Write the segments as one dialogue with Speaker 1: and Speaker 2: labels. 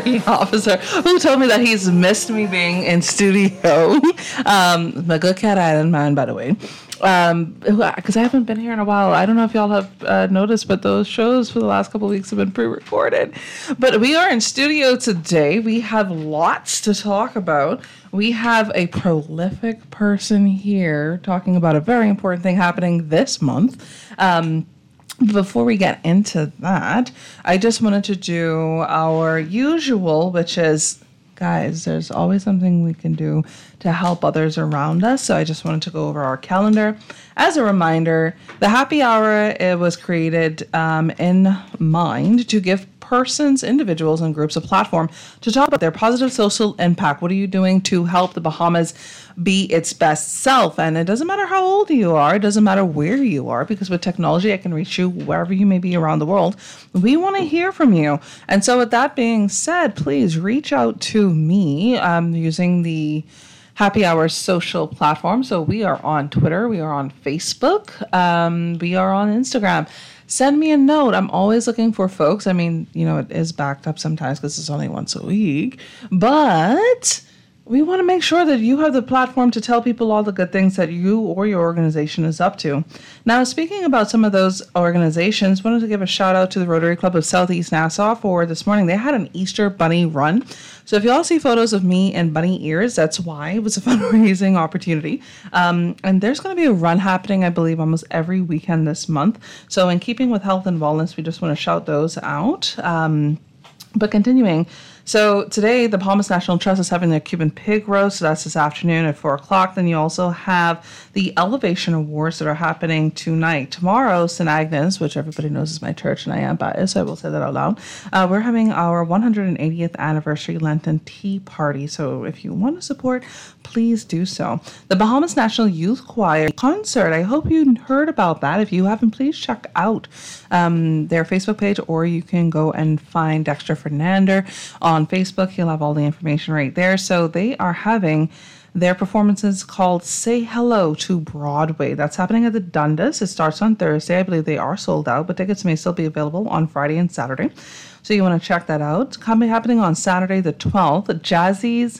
Speaker 1: working officer, who told me that he's missed me being in studio. My good Cat Island man, by the way. Because I haven't been here in a while. I don't know if y'all have noticed, but those shows for the last couple of weeks have been pre-recorded. But we are in studio today. We have lots to talk about. We have a prolific person here talking about a very important thing happening this month. Before we get into that, I just wanted to do our usual, which is, guys, there's always something we can do to help others around us. So I just wanted to go over our calendar. As a reminder, the happy hour, it was created in mind to give persons, individuals, and groups a platform to talk about their positive social impact. What are you doing to help the Bahamas be its best self? And it doesn't matter how old you are. It doesn't matter where you are, because with technology, I can reach you wherever you may be around the world. We want to hear from you. And so with that being said, please reach out to me using the Happy Hour social platform. So we are on Twitter. We are on Facebook. We are on Instagram. Send me a note. I'm always looking for folks. I mean, it is backed up sometimes because it's only once a week. But we want to make sure that you have the platform to tell people all the good things that you or your organization is up to. Now, speaking about some of those organizations, wanted to give a shout out to the Rotary Club of Southeast Nassau for this morning. They had an Easter bunny run. So if you all see photos of me and bunny ears, that's why. It was a fundraising opportunity. And there's going to be a run happening, I believe, almost every weekend this month. So in keeping with health and wellness, we just want to shout those out. But continuing, so today the Bahamas National Trust is having their Cuban pig roast. So that's this afternoon at 4 o'clock. Then you also have the Elevation Awards that are happening tonight. Tomorrow, St. Agnes, which everybody knows is my church, and I am biased, so I will say that out loud. We're having our 180th anniversary Lenten tea party. So if you want to support, please do so. The Bahamas National Youth Choir concert. I hope you heard about that. If you haven't, please check out their Facebook page, or you can go and find Dexter Fernander on Facebook. He'll have all the information right there. So they are having their performances called Say Hello to Broadway. That's happening at the Dundas. It starts on Thursday. I believe they are sold out, but tickets may still be available on Friday and Saturday. So you want to check that out. Happening on Saturday the 12th, Jazzy's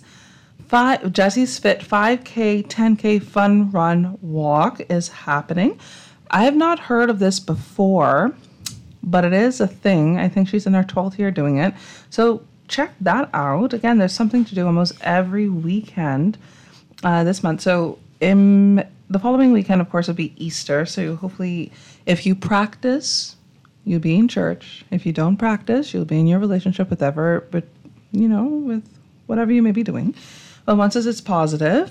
Speaker 1: Fit 5K, 10K Fun Run Walk is happening. I have not heard of this before, but it is a thing. I think she's in her 12th year doing it. So check that out. Again, there's something to do almost every weekend this month. So in the following weekend, of course, will be Easter. So hopefully, if you practice, you'll be in church. If you don't practice, you'll be in your relationship with whatever you may be doing. But once it's positive.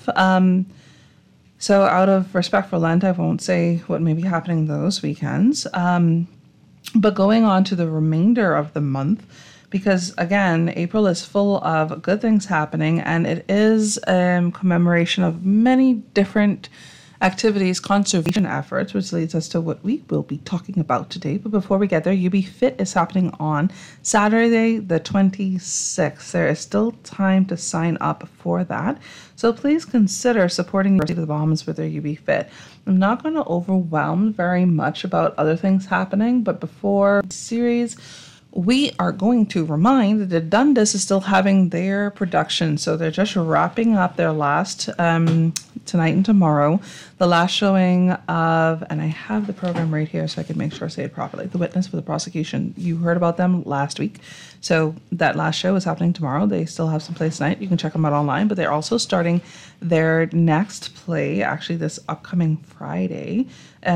Speaker 1: So out of respect for Lent, I won't say what may be happening those weekends. But going on to the remainder of the month, because again, April is full of good things happening, and it is a commemoration of many different activities, conservation efforts, which leads us to what we will be talking about today. But before we get there, UB Fit is happening on Saturday, the 26th. There is still time to sign up for that. So please consider supporting the University of the Bahamas with their UB Fit. I'm not going to overwhelm very much about other things happening, but before the series, we are going to remind that the Dundas is still having their production. So they're just wrapping up their last, tonight and tomorrow, the last showing of, and I have the program right here so I can make sure I say it properly, The Witness for the Prosecution. You heard about them last week. So that last show is happening tomorrow. They still have some plays tonight. You can check them out online, but they're also starting their next play, actually this upcoming Friday.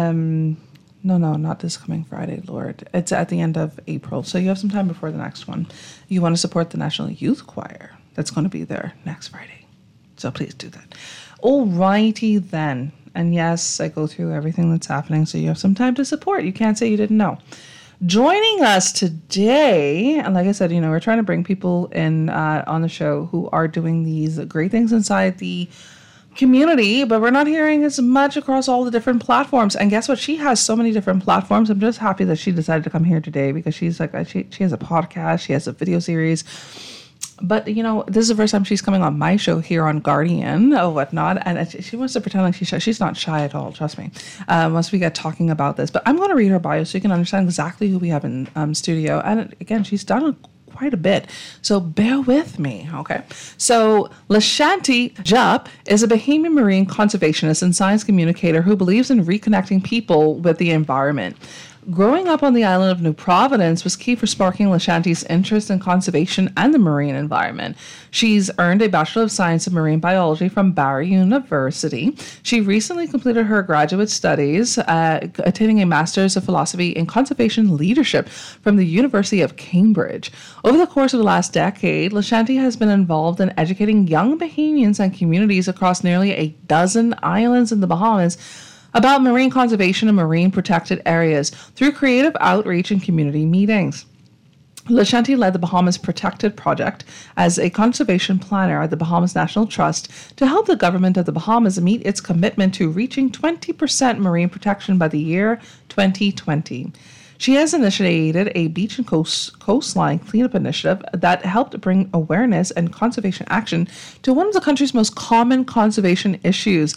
Speaker 1: No, not this coming Friday, Lord. It's at the end of April. So you have some time before the next one. You want to support the National Youth Choir. That's going to be there next Friday. So please do that. Alrighty then. And yes, I go through everything that's happening, so you have some time to support. You can't say you didn't know. Joining us today, and like I said, we're trying to bring people in on the show who are doing these great things inside the community, but we're not hearing as much across all the different platforms. And guess what? She has so many different platforms. I'm just happy that she decided to come here today, because she's like, she has a podcast, she has a video series. But, this is the first time she's coming on my show here on Guardian or whatnot. And she wants to pretend like she's shy. She's not shy at all, trust me, once we get talking about this. But I'm going to read her bio so you can understand exactly who we have in studio. And again, she's done quite a bit. So bear with me, okay? So Lashanti Jupp is a Bahamian marine conservationist and science communicator who believes in reconnecting people with the environment. Growing up on the island of New Providence was key for sparking Lashanti's interest in conservation and the marine environment. She's earned a Bachelor of Science in Marine Biology from Barry University. She recently completed her graduate studies, attaining a Master's of Philosophy in Conservation Leadership from the University of Cambridge. Over the course of the last decade, Lashanti has been involved in educating young Bahamians and communities across nearly a dozen islands in the Bahamas about marine conservation and marine protected areas through creative outreach and community meetings. Lashanti led the Bahamas Protected Project as a conservation planner at the Bahamas National Trust to help the government of the Bahamas meet its commitment to reaching 20% marine protection by the year 2020. She has initiated a beach and coastline cleanup initiative that helped bring awareness and conservation action to one of the country's most common conservation issues,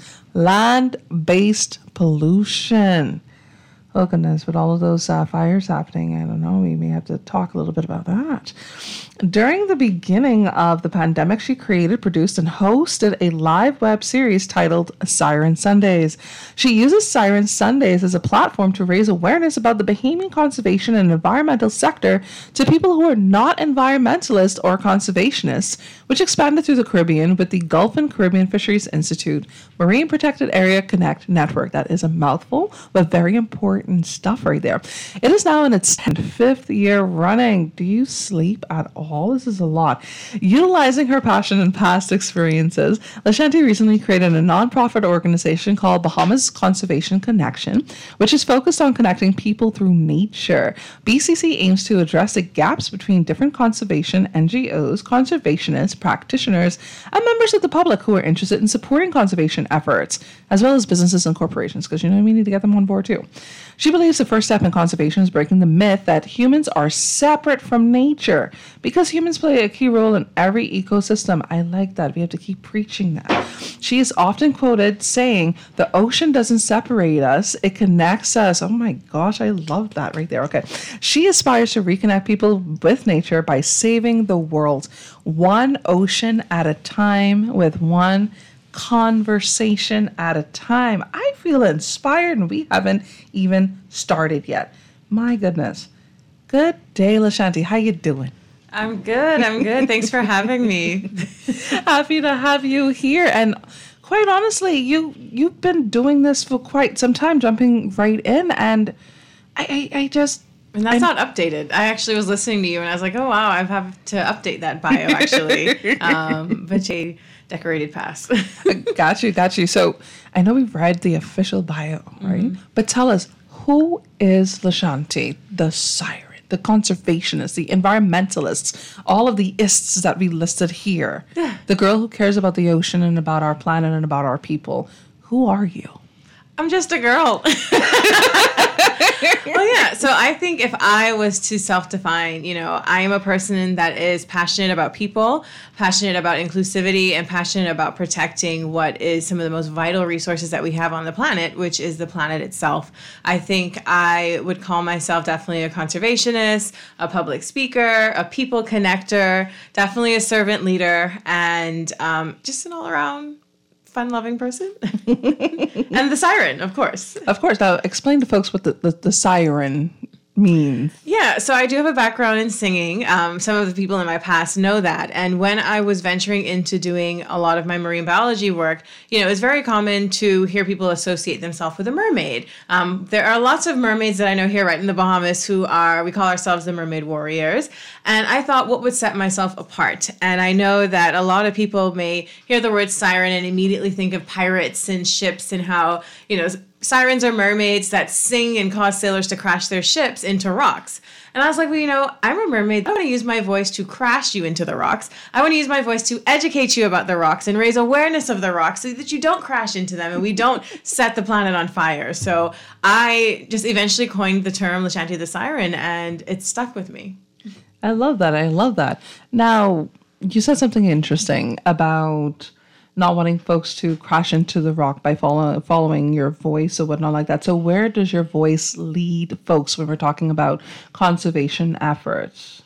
Speaker 1: land-based pollution. Oh, goodness, with all of those fires happening, I don't know, we may have to talk a little bit about that. During the beginning of the pandemic, she created, produced, and hosted a live web series titled Siren Sundays. She uses Siren Sundays as a platform to raise awareness about the Bahamian conservation and environmental sector to people who are not environmentalists or conservationists, which expanded through the Caribbean with the Gulf and Caribbean Fisheries Institute Marine Protected Area Connect Network. That is a mouthful, but very important stuff right there. It is now in its 5th year running. Do you sleep at all? This is a lot. Utilizing her passion and past experiences, Lashanti recently created a nonprofit organization called Bahamas Conservation Connection, which is focused on connecting people through nature. BCC aims to address the gaps between different conservation NGOs, conservationists, practitioners, and members of the public who are interested in supporting conservation efforts, as well as businesses and corporations, because we need to get them on board too. She believes the first step in conservation is breaking the myth that humans are separate from nature, because humans play a key role in every ecosystem. I like that. We have to keep preaching that. She is often quoted saying, "The ocean doesn't separate us, it connects us." Oh my gosh, I love that right there. Okay. She aspires to reconnect people with nature by saving the world, one ocean at a time, with one conversation at a time. I feel inspired, and we haven't even started yet. My goodness. Good day, Lashanti. How you doing?
Speaker 2: I'm good. Thanks for having me.
Speaker 1: Happy to have you here. And quite honestly, you've been doing this for quite some time, jumping right in, and I just...
Speaker 2: And that's not updated. I actually was listening to you, and I was like, oh, wow, I have to update that bio, actually. But a decorated pass.
Speaker 1: Got you. So I know we've read the official bio, right? Mm-hmm. But tell us, who is Lashanti, the siren, the conservationist, the environmentalists, all of the ists that we listed here, the girl who cares about the ocean and about our planet and about our people? Who are you?
Speaker 2: I'm just a girl. Well, yeah. So I think if I was to self-define, I am a person that is passionate about people, passionate about inclusivity, and passionate about protecting what is some of the most vital resources that we have on the planet, which is the planet itself. I think I would call myself definitely a conservationist, a public speaker, a people connector, definitely a servant leader, and just an all-around fun-loving person. And the siren, of course.
Speaker 1: Of course. Now, explain to folks what the siren means.
Speaker 2: Yeah, so I do have a background in singing. Some of the people in my past know that. And when I was venturing into doing a lot of my marine biology work, it's very common to hear people associate themselves with a mermaid. There are lots of mermaids that I know here right in the Bahamas we call ourselves the mermaid warriors. And I thought, what would set myself apart? And I know that a lot of people may hear the word siren and immediately think of pirates and ships and how, sirens are mermaids that sing and cause sailors to crash their ships into rocks. And I was like, I'm a mermaid. I want to use my voice to crash you into the rocks. I want to use my voice to educate you about the rocks and raise awareness of the rocks so that you don't crash into them and we don't set the planet on fire. So I just eventually coined the term Lashanti the Siren, and it stuck with me.
Speaker 1: I love that. Now, you said something interesting about not wanting folks to crash into the rock by following your voice or whatnot like that. So where does your voice lead folks when we're talking about conservation efforts?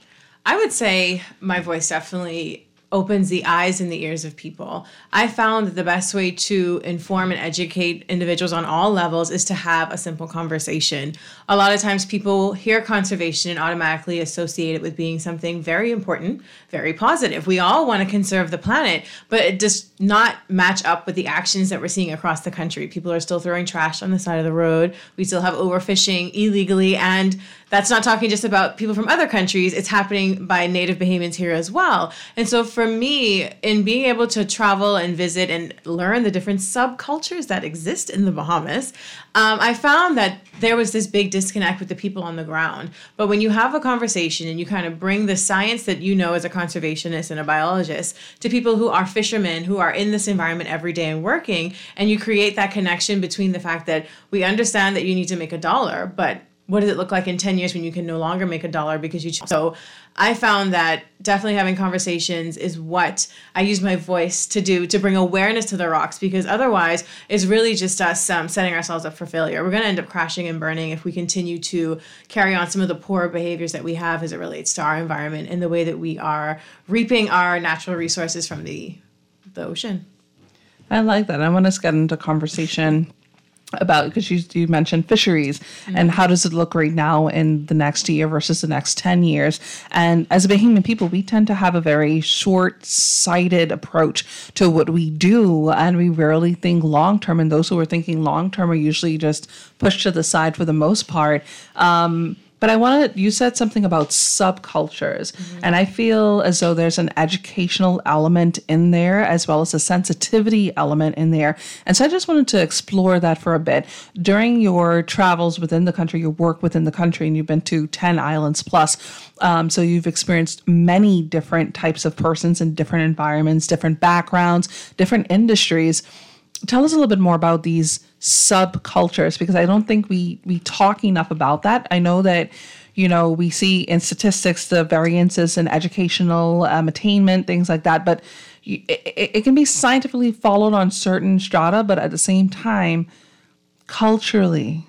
Speaker 2: I would say my voice definitely opens the eyes and the ears of people. I found that the best way to inform and educate individuals on all levels is to have a simple conversation. A lot of times people hear conservation and automatically associate it with being something very important, very positive. We all want to conserve the planet, but it does not match up with the actions that we're seeing across the country. People are still throwing trash on the side of the road. We still have overfishing illegally, and that's not talking just about people from other countries. It's happening by native Bahamians here as well. And so for me, in being able to travel and visit and learn the different subcultures that exist in the Bahamas, I found that there was this big disconnect with the people on the ground. But when you have a conversation and you kind of bring the science that you know as a conservationist and a biologist to people who are fishermen, who are in this environment every day and working, and you create that connection between the fact that we understand that you need to make $1, but what does it look like in 10 years when you can no longer make $1 because you... So I found that definitely having conversations is what I use my voice to do, to bring awareness to the rocks, because otherwise it's really just us setting ourselves up for failure. We're going to end up crashing and burning if we continue to carry on some of the poor behaviors that we have as it relates to our environment and the way that we are reaping our natural resources from the ocean.
Speaker 1: I like that. I want to get into conversation about, because you mentioned fisheries, and how does it look right now in the next year versus the next 10 years. And as a Bahamian people, we tend to have a very short-sighted approach to what we do, and we rarely think long-term, and those who are thinking long-term are usually just pushed to the side for the most part. But you said something about subcultures, and I feel as though there's an educational element in there as well as a sensitivity element in there. And so I just wanted to explore that for a bit. During your travels within the country, your work within the country, and you've been to 10 islands plus, so you've experienced many different types of persons in different environments, different backgrounds, different industries. Tell us a little bit more about these subcultures, because I don't think we talk enough about that. I know that, we see in statistics the variances in educational attainment, things like that, but it can be scientifically followed on certain strata, but at the same time, culturally,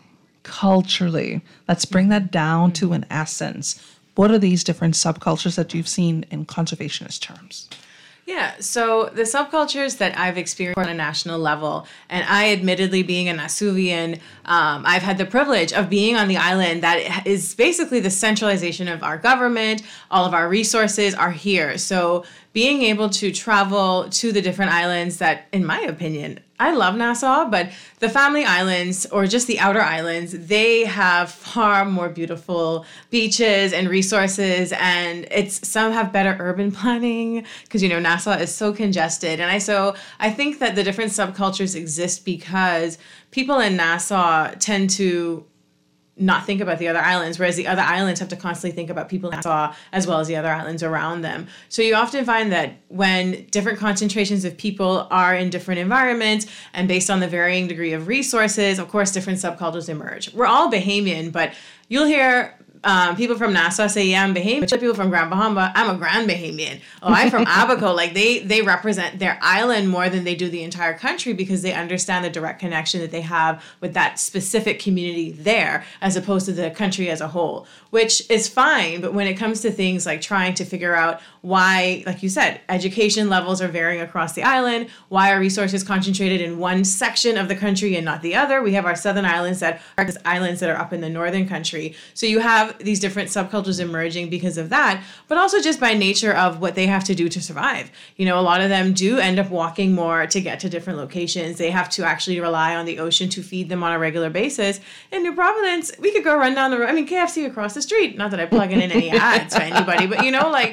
Speaker 1: let's bring that down to an essence. What are these different subcultures that you've seen in conservationist terms?
Speaker 2: Yeah, so the subcultures that I've experienced on a national level, and I admittedly being a Nasuvian, I've had the privilege of being on the island that is basically the centralization of our government. All of our resources are here. So being able to travel to the different islands that, in my opinion, I love Nassau, but the Family Islands, or just the outer islands, they have far more beautiful beaches and resources, and some have better urban planning because, Nassau is so congested. And I think that the different subcultures exist because people in Nassau tend to not think about the other islands, whereas the other islands have to constantly think about people in Nassau as well as the other islands around them. So you often find that when different concentrations of people are in different environments and based on the varying degree of resources, of course, different subcultures emerge. We're all Bahamian, but you'll hear people from Nassau say, yeah, I'm Bahamian. People from Grand Bahama, I'm a Grand Bahamian. Oh, I'm from Abaco. Like they represent their island more than they do the entire country because they understand the direct connection that they have with that specific community there as opposed to the country as a whole, which is fine. But when it comes to things like trying to figure out why, like you said, education levels are varying across the island, why are resources concentrated in one section of the country and not the other? We have our southern islands that are up in the northern country. So you have these different subcultures emerging because of that, but also just by nature of what they have to do to survive. A lot of them do end up walking more to get to different locations. They have to actually rely on the ocean to feed them on a regular basis. In New Providence, we could go run down the road. KFC across the street. Not that I'm plugging in any ads for anybody, but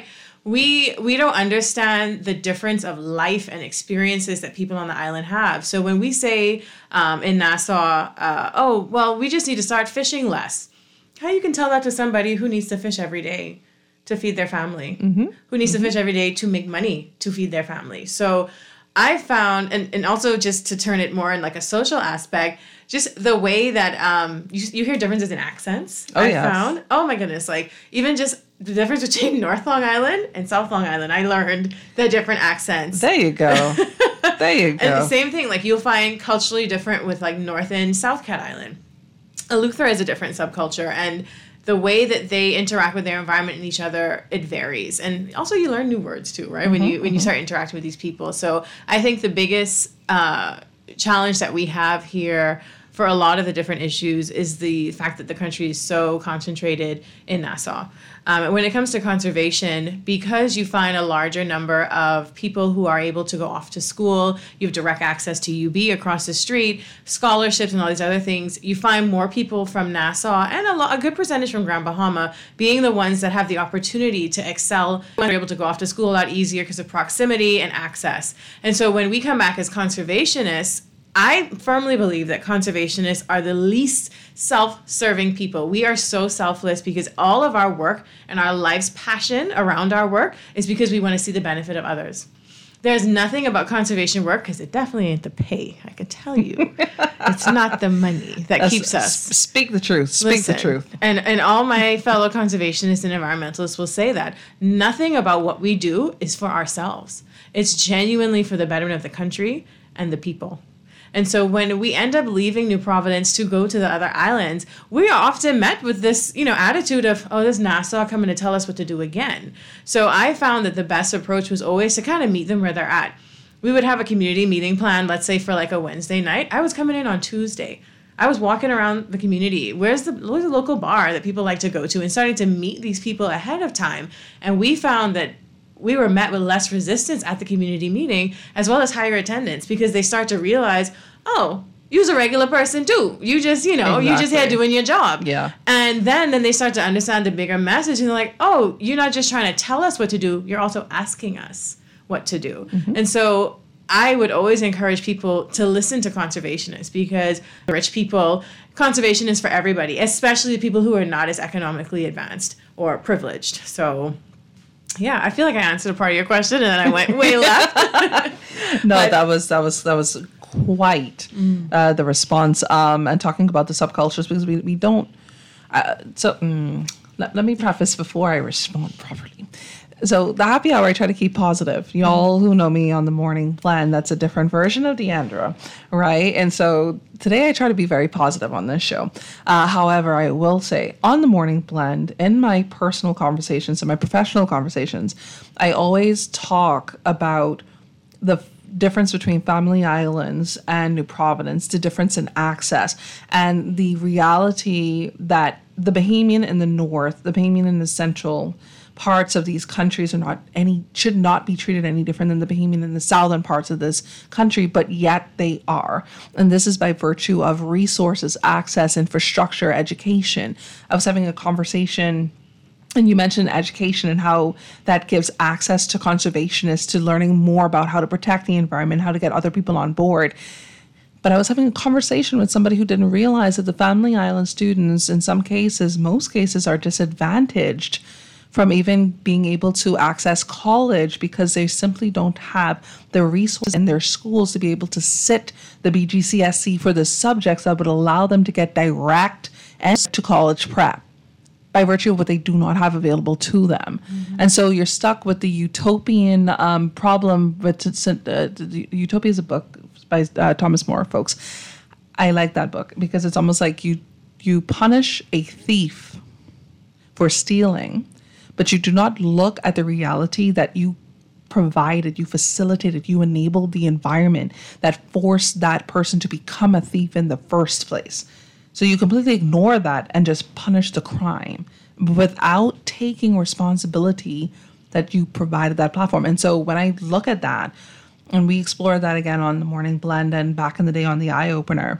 Speaker 2: we don't understand the difference of life and experiences that people on the island have. So when we say in Nassau, we just need to start fishing less. How you can tell that to somebody who needs to fish every day to feed their family, who needs to fish every day to make money to feed their family. So I found, and also just to turn it more in like a social aspect, just the way that you hear differences in accents. Found, oh my goodness, like even just the difference between North Long Island and South Long Island, I learned the different accents.
Speaker 1: There you go. And
Speaker 2: the same thing, like you'll find culturally different with like North and South Cat Island. Eleuthera is a different subculture, and the way that they interact with their environment and each other, it varies. And also you learn new words too, right? When you start interacting with these people. So I think the biggest challenge that we have here for a lot of the different issues is the fact that the country is so concentrated in Nassau. When it comes to conservation, because you find a larger number of people who are able to go off to school, you have direct access to UB across the street, scholarships and all these other things, you find more people from Nassau and a good percentage from Grand Bahama being the ones that have the opportunity to excel when they're able to go off to school a lot easier because of proximity and access. And so when we come back as conservationists, I firmly believe that conservationists are the least self-serving people. We are so selfless because all of our work and our life's passion around our work is because we want to see the benefit of others. There's nothing about conservation work, because it definitely ain't the pay, I can tell you. It's not the money that keeps us.
Speaker 1: Speak the truth. Speak the truth.
Speaker 2: And all my fellow conservationists and environmentalists will say that. Nothing about what we do is for ourselves. It's genuinely for the betterment of the country and the people. And so when we end up leaving New Providence to go to the other islands, we are often met with this, attitude of, oh, this Nassau coming to tell us what to do again. So I found that the best approach was always to kind of meet them where they're at. We would have a community meeting planned, let's say for like a Wednesday night. I was coming in on Tuesday. I was walking around the community. Where's the local bar that people like to go to, and starting to meet these people ahead of time. And we found that we were met with less resistance at the community meeting, as well as higher attendance, because they start to realize, oh, you're a regular person too. You just, you just here doing your job.
Speaker 1: Yeah.
Speaker 2: And then they start to understand the bigger message, and they're like, oh, you're not just trying to tell us what to do, you're also asking us what to do. Mm-hmm. And so I would always encourage people to listen to conservationists, because rich people, conservation is for everybody, especially the people who are not as economically advanced or privileged. So yeah, I feel like I answered a part of your question and then I went way left.
Speaker 1: No, but that was quite the response. And talking about the subcultures, because we don't. Let me preface before I respond properly. So the happy hour, I try to keep positive. Y'all who know me on the morning blend, that's a different version of Deandra, right? And so today I try to be very positive on this show. However, I will say on the morning blend, in my personal conversations and my professional conversations, I always talk about the difference between Family Islands and New Providence, the difference in access, and the reality that the Bahamian in the north, the Bahamian in the central parts of these countries should not be treated any different than the Bahamian in the southern parts of this country, but yet they are. And this is by virtue of resources, access, infrastructure, education. I was having a conversation, and you mentioned education and how that gives access to conservationists to learning more about how to protect the environment, how to get other people on board. But I was having a conversation with somebody who didn't realize that the Family Island students, in some cases, most cases, are disadvantaged from even being able to access college because they simply don't have the resources in their schools to be able to sit the BGCSE for the subjects that would allow them to get direct to college prep by virtue of what they do not have available to them. Mm-hmm. And so you're stuck with the utopian problem. Utopia is a book by Thomas More, folks. I like that book because it's almost like you punish a thief for stealing, but you do not look at the reality that you provided, you facilitated, you enabled the environment that forced that person to become a thief in the first place. So you completely ignore that and just punish the crime without taking responsibility that you provided that platform. And so when I look at that, and we explored that again on the Morning Blend and back in the day on the Eye Opener,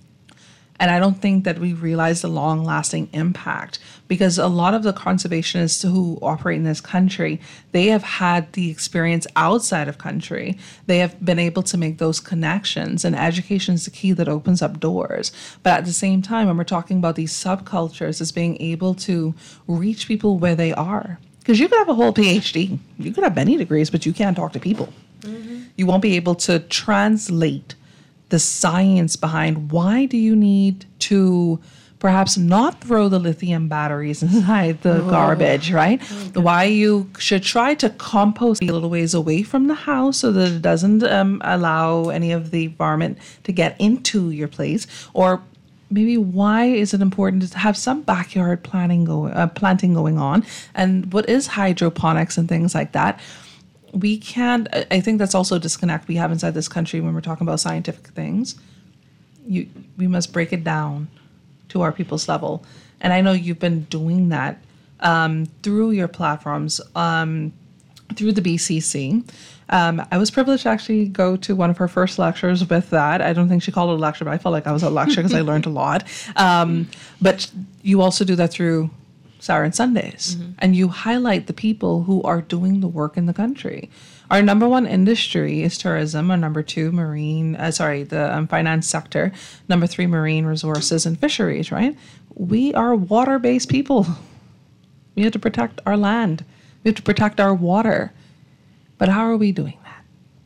Speaker 1: and I don't think that we realize the long-lasting impact, because a lot of the conservationists who operate in this country, they have had the experience outside of country. They have been able to make those connections, and education is the key that opens up doors. But at the same time, when we're talking about these subcultures, it's being able to reach people where they are. Because you could have a whole PhD, you could have many degrees, but you can't talk to people. Mm-hmm. You won't be able to translate the science behind why do you need to perhaps not throw the lithium batteries inside the garbage, right? Okay. Why you should try to compost a little ways away from the house so that it doesn't allow any of the environment to get into your place, or maybe why is it important to have some backyard planting going on, and what is hydroponics and things like that. We can't, I think that's also a disconnect we have inside this country when we're talking about scientific things. We must break it down to our people's level. And I know you've been doing that through your platforms, through the BCC. I was privileged to actually go to one of her first lectures with that. I don't think she called it a lecture, but I felt like I was a lecture because I learned a lot. But you also do that through Saturday and Sundays, and you highlight the people who are doing the work in the country. Our number one industry is tourism. Our number two, the finance sector. Number three, marine resources and fisheries, right? We are water-based people. We have to protect our land. We have to protect our water. But how are we doing that?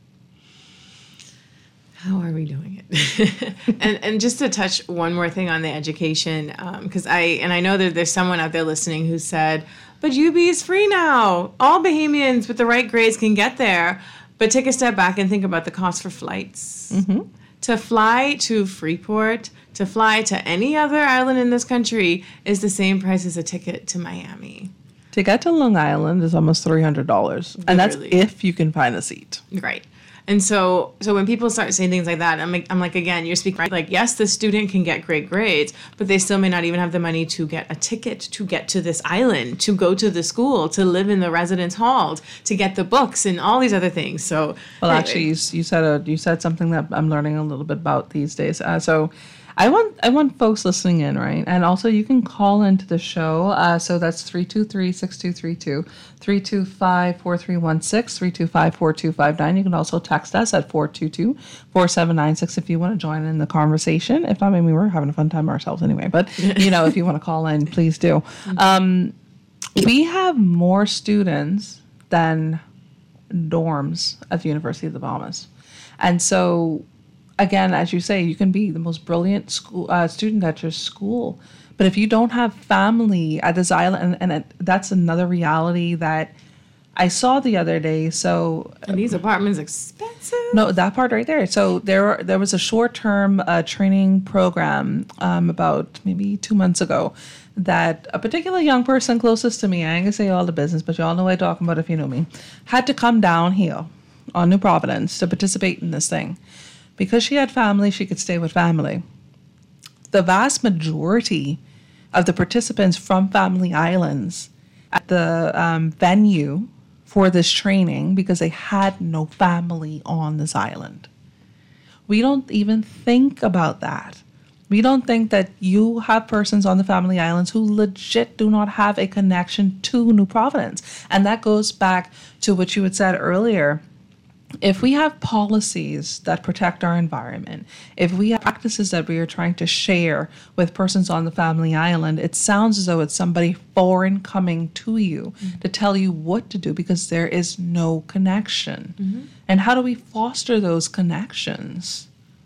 Speaker 2: How are we doing it? and just to touch one more thing on the education, because I know that there's someone out there listening who said, but UB is free now. All Bahamians with the right grades can get there. But take a step back and think about the cost for flights. Mm-hmm. To fly to Freeport, to fly to any other island in this country is the same price as a ticket to Miami.
Speaker 1: To get to Long Island is almost $300. And that's if you can find a seat.
Speaker 2: Right. And so when people start saying things like that, I'm like, again, you're speaking right. Like, yes, the student can get great grades, but they still may not even have the money to get a ticket to get to this island, to go to the school, to live in the residence halls, to get the books and all these other things. So,
Speaker 1: well, actually, you said something that I'm learning a little bit about these days. So I want folks listening in, right? And also you can call into the show. So that's 323-6232, 325-4316, 325-4259. You can also text us at 422-4796 if you want to join in the conversation. If not, maybe we're having a fun time ourselves anyway. But, if you want to call in, please do. We have more students than dorms at the University of the Bahamas. And so, again, as you say, you can be the most brilliant student at your school. But if you don't have family at this island, and that's another reality that I saw the other day. So,
Speaker 2: and these apartments expensive?
Speaker 1: No, that part right there. So there was a short-term training program about maybe 2 months ago that a particular young person closest to me, I ain't gonna say all the business, but y'all know what I'm talking about if you know me, had to come down here on New Providence to participate in this thing. Because she had family, she could stay with family. The vast majority of the participants from Family Islands at the venue for this training, because they had no family on this island. We don't even think about that. We don't think that you have persons on the Family Islands who legit do not have a connection to New Providence. And that goes back to what you had said earlier. If we have policies that protect our environment, if we have practices that we are trying to share with persons on the Family Island, it sounds as though it's somebody foreign coming to you to tell you what to do because there is no connection. Mm-hmm. And how do we foster those connections?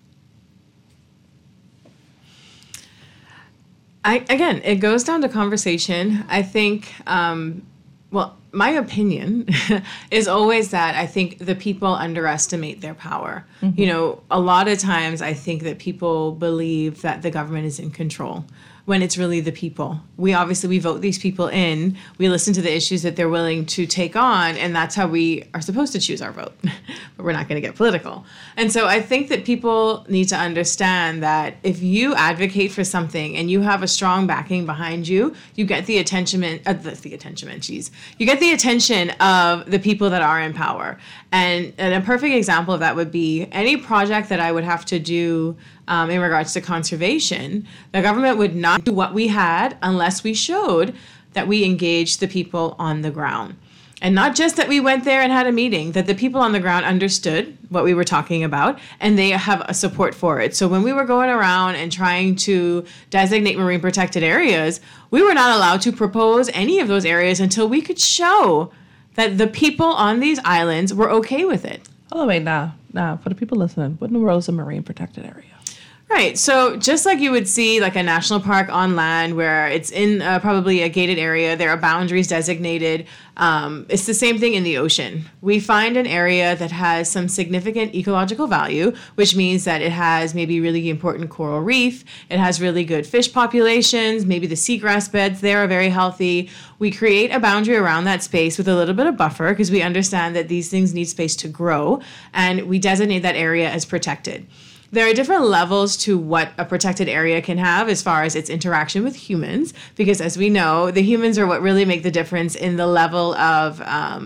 Speaker 2: Again, it goes down to conversation. I think, my opinion is always that I think the people underestimate their power. Mm-hmm. A lot of times I think that people believe that the government is in control when it's really the people. We vote these people in, we listen to the issues that they're willing to take on, and that's how we are supposed to choose our vote. But we're not going to get political. And so I think that people need to understand that if you advocate for something and you have a strong backing behind you, you get the attention, you get the attention of the people that are in power. And a perfect example of that would be any project that I would have to do in regards to conservation. The government would not do what we had unless we showed that we engaged the people on the ground. And not just that we went there and had a meeting, that the people on the ground understood what we were talking about and they have a support for it. So when we were going around and trying to designate marine protected areas, we were not allowed to propose any of those areas until we could show that the people on these islands were okay with it.
Speaker 1: Oh, wait, now, for the people listening, what in the world is a marine protected area?
Speaker 2: Right. So just like you would see like a national park on land where it's in probably a gated area, there are boundaries designated. It's the same thing in the ocean. We find an area that has some significant ecological value, which means that it has maybe really important coral reef. It has really good fish populations. Maybe the seagrass beds there are very healthy. We create a boundary around that space with a little bit of buffer because we understand that these things need space to grow, and we designate that area as protected. There are different levels to what a protected area can have as far as its interaction with humans, because as we know, the humans are what really make the difference in the level of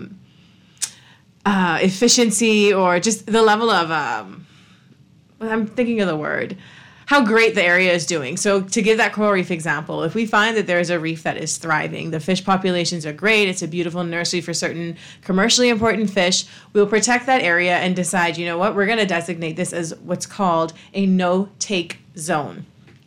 Speaker 2: efficiency, or just the level of, I'm thinking of the word, how great the area is doing. So to give that coral reef example, if we find that there's a reef that is thriving, the fish populations are great, it's a beautiful nursery for certain commercially important fish, we'll protect that area and decide, you know what, we're going to designate this as what's called a no-take zone.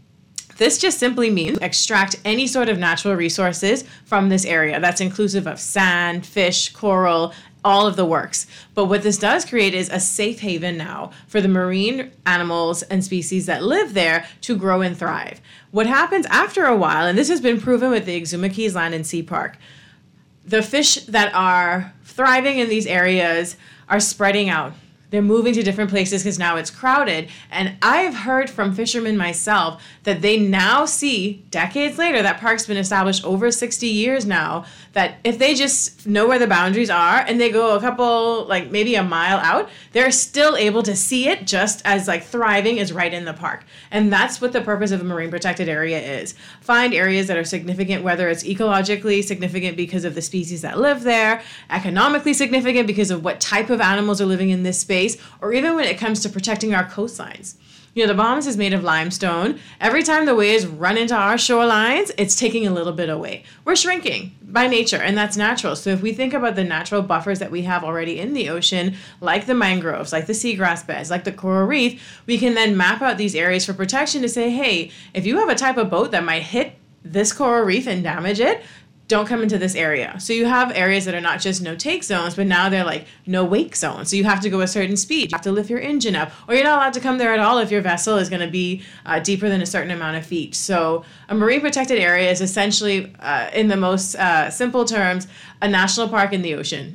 Speaker 2: This just simply means extract any sort of natural resources from this area. That's inclusive of sand, fish, coral, all of the works. But what this does create is a safe haven now for the marine animals and species that live there to grow and thrive. What happens after a while, and this has been proven with the Exuma Keys Land and Sea Park, the fish that are thriving in these areas are spreading out. They're moving to different places because now it's crowded. And I've heard from fishermen myself that they now see, decades later, that park's been established over 60 years now, that if they just know where the boundaries are and they go a couple, like maybe a mile out, they're still able to see it just as like thriving is right in the park. And that's what the purpose of a marine protected area is. Find areas that are significant, whether it's ecologically significant because of the species that live there, economically significant because of what type of animals are living in this space, or even when it comes to protecting our coastlines. You know, the Bahamas is made of limestone. Every time the waves run into our shorelines, it's taking a little bit away. We're shrinking by nature, and that's natural. So if we think about the natural buffers that we have already in the ocean, like the mangroves, like the seagrass beds, like the coral reef, we can then map out these areas for protection to say, hey, if you have a type of boat that might hit this coral reef and damage it, don't come into this area. So you have areas that are not just no-take zones, but now they're like no-wake zones. So you have to go a certain speed. You have to lift your engine up, or you're not allowed to come there at all if your vessel is going to be deeper than a certain amount of feet. So a marine protected area is essentially, in the most simple terms, a national park in the ocean.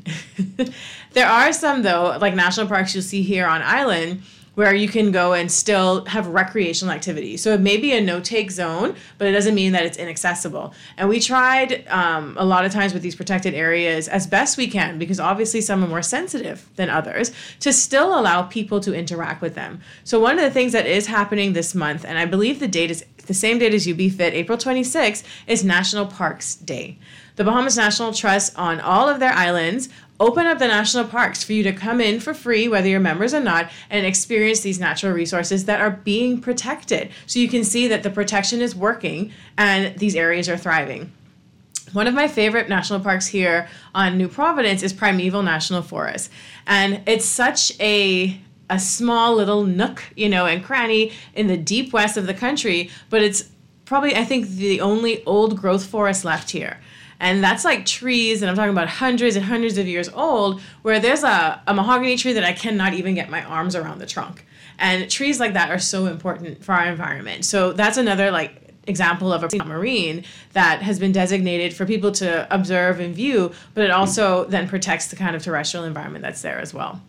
Speaker 2: There are some, though, like national parks you'll see here on island, where you can go and still have recreational activity. So it may be a no-take zone, but it doesn't mean that it's inaccessible. And we tried a lot of times with these protected areas as best we can, because obviously some are more sensitive than others, to still allow people to interact with them. So one of the things that is happening this month, and I believe the date is the same date as UBFit, April 26th, is National Parks Day. The Bahamas National Trust on all of their islands open up the national parks for you to come in for free, whether you're members or not, and experience these natural resources that are being protected. So you can see that the protection is working and these areas are thriving. One of my favorite national parks here on New Providence is Primeval National Forest. And it's such a small little nook, you know, and cranny in the deep west of the country, but it's probably, I think, the only old growth forest left here. And that's like trees, and I'm talking about hundreds and hundreds of years old, where there's a mahogany tree that I cannot even get my arms around the trunk. And trees like that are so important for our environment. So that's another like example of a marine that has been designated for people to observe and view, but it also then protects the kind of terrestrial environment that's there as well.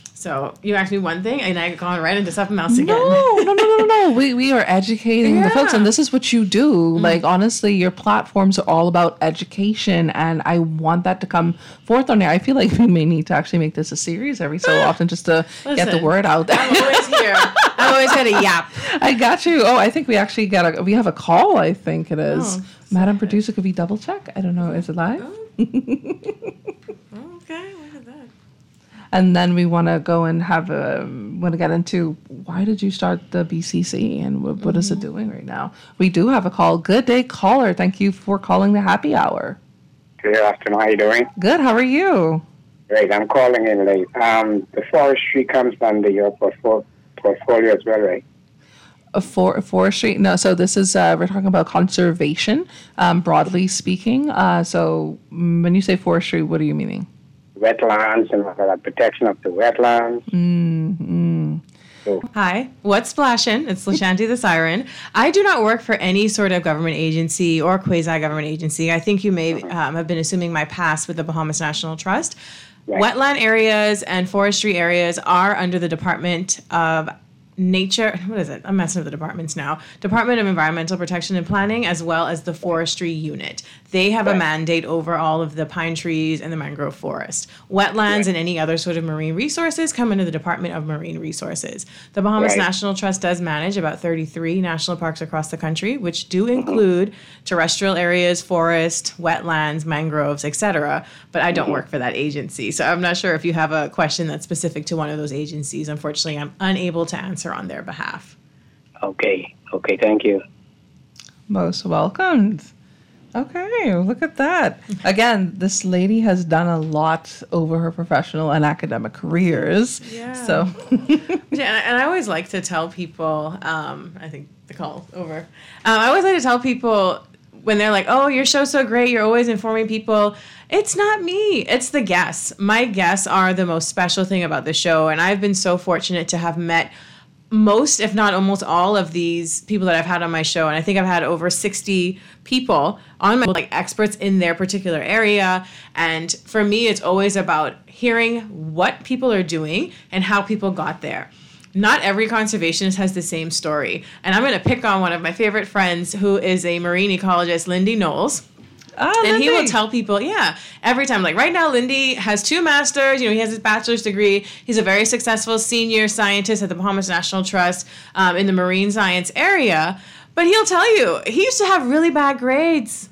Speaker 2: So you asked me one thing, and I've gone right into something else again.
Speaker 1: No. We are educating the folks, and this is what you do. Like, honestly, your platforms are all about education, and I want that to come forth on there. I feel like we may need to actually make this a series every so often just to get the word out there.
Speaker 2: I'm always here. I'm always going to yap.
Speaker 1: I got you. Oh, I think we actually we have a call, I think it is. Oh, Madam Producer, could we double check? I don't know. Is it live?
Speaker 2: Okay, look at that.
Speaker 1: And then we want to go and want to get into why did you start the BCC and what is it doing right now? We do have a call. Good day, caller. Thank you for calling the happy hour.
Speaker 3: Good afternoon. How are you doing?
Speaker 1: Good. How are you?
Speaker 3: Great. I'm calling in late. The forestry comes under your portfolio as well, right?
Speaker 1: Forestry? No. So this is we're talking about conservation, broadly speaking. So when you say forestry, what are you meaning?
Speaker 3: Wetlands and protection of the wetlands. So,
Speaker 2: Hi, what's splashin'? It's Lashanti the Siren. I do not work for any sort of government agency or quasi-government agency. I think you may have been assuming my past with the Bahamas National Trust.
Speaker 3: Right.
Speaker 2: Wetland areas and forestry areas are under the Department of Nature. What is it? I'm messing with the departments now. Department of Environmental Protection and Planning, as well as the Forestry Unit. They have a mandate over all of the pine trees and the mangrove forest. Wetlands and any other sort of marine resources come into the Department of Marine Resources. The Bahamas National Trust does manage about 33 national parks across the country, which do include terrestrial areas, forest, wetlands, mangroves, etc. But I don't work for that agency. So I'm not sure if you have a question that's specific to one of those agencies. Unfortunately, I'm unable to answer on their behalf.
Speaker 3: okay, thank you.
Speaker 1: Most welcomed. Okay, look at that. Again, this lady has done a lot over her professional and academic careers.
Speaker 2: Yeah.
Speaker 1: So,
Speaker 2: Yeah, and I always like to tell people, I think the call over. I always like to tell people when they're like, oh, your show's so great, you're always informing people. It's not me, it's the guests. My guests are the most special thing about the show, and I've been so fortunate to have met most, if not almost all of these people that I've had on my show. And I think I've had over 60 people on my, like, experts in their particular area. And for me, it's always about hearing what people are doing and how people got there. Not every conservationist has the same story. And I'm going to pick on one of my favorite friends who is a marine ecologist, Lindy Knowles. And he will tell people, every time. Like right now, Lindy has 2 masters. You know, he has his bachelor's degree. He's a very successful senior scientist at the Bahamas National Trust in the marine science area. But he'll tell you, he used to have really bad grades.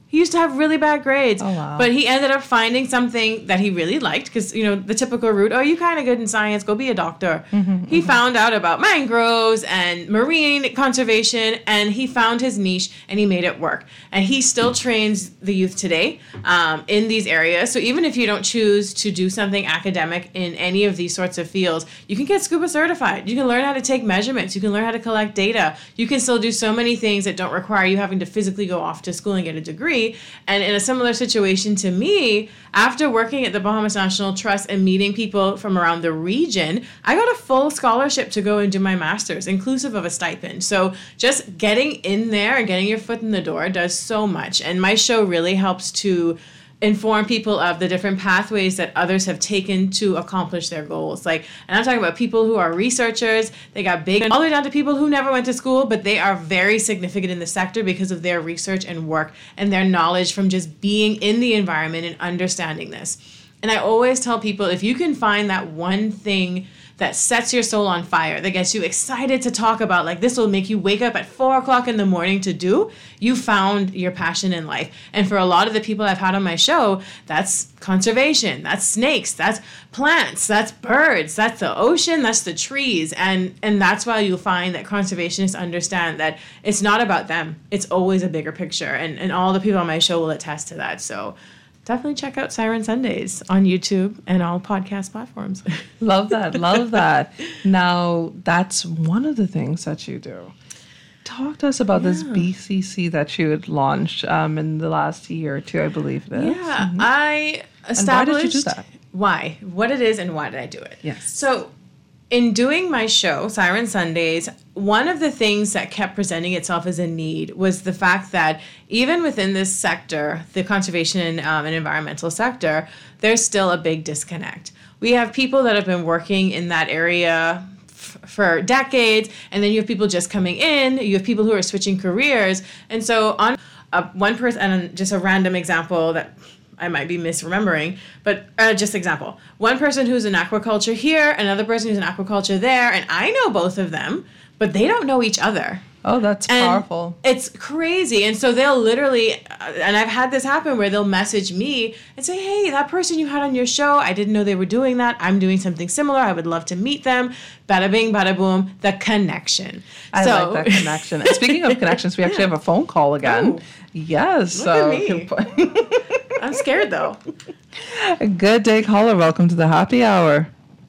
Speaker 2: Oh,
Speaker 1: wow.
Speaker 2: But he ended up finding something that he really liked because, you know, the typical route, oh, you're kind of good in science, go be a doctor. He found out about mangroves and marine conservation, and he found his niche, and he made it work. And he still trains the youth today in these areas. So even if you don't choose to do something academic in any of these sorts of fields, you can get scuba certified. You can learn how to take measurements. You can learn how to collect data. You can still do so many things that don't require you having to physically go off to school and get a degree. And in a similar situation to me, after working at the Bahamas National Trust and meeting people from around the region, I got a full scholarship to go and do my master's, inclusive of a stipend. So just getting in there and getting your foot in the door does so much. And my show really helps to inform people of the different pathways that others have taken to accomplish their goals. Like, and I'm talking about people who are researchers, they got big, all the way down to people who never went to school, but they are very significant in the sector because of their research and work and their knowledge from just being in the environment and understanding this. And I always tell people, if you can find that one thing that sets your soul on fire, that gets you excited to talk about, like this will make you wake up at 4 o'clock in the morning to do, you found your passion in life. And for a lot of the people I've had on my show, that's conservation, that's snakes, that's plants, that's birds, that's the ocean, that's the trees. And that's why you'll find that conservationists understand that it's not about them. It's always a bigger picture. And all the people on my show will attest to that. So definitely check out Siren Sundays on YouTube and all podcast platforms.
Speaker 1: Love that. Love that. Now, that's one of the things that you do. Talk to us about this BCC that you had launched in the last year or 2, I believe it is.
Speaker 2: Yeah, I established...
Speaker 1: And why did you do that?
Speaker 2: Why? What it is and why did I do it?
Speaker 1: Yes.
Speaker 2: So in doing my show, Siren Sundays, one of the things that kept presenting itself as a need was the fact that even within this sector, the conservation and environmental sector, there's still a big disconnect. We have people that have been working in that area for decades, and then you have people just coming in, you have people who are switching careers. And so on one person, and just a random example that I might be misremembering, but just example. One person who's in aquaculture here, another person who's in aquaculture there, and I know both of them, but they don't know each other.
Speaker 1: Oh, that's powerful.
Speaker 2: It's crazy. And so they'll literally, and I've had this happen where they'll message me and say, hey, that person you had on your show, I didn't know they were doing that. I'm doing something similar. I would love to meet them. Bada bing, bada boom, the connection.
Speaker 1: I like that connection. And speaking of connections, we actually have a phone call again.
Speaker 2: Oh,
Speaker 1: yes.
Speaker 2: Look at me. I'm scared though.
Speaker 1: Good day, caller. Welcome to the happy hour.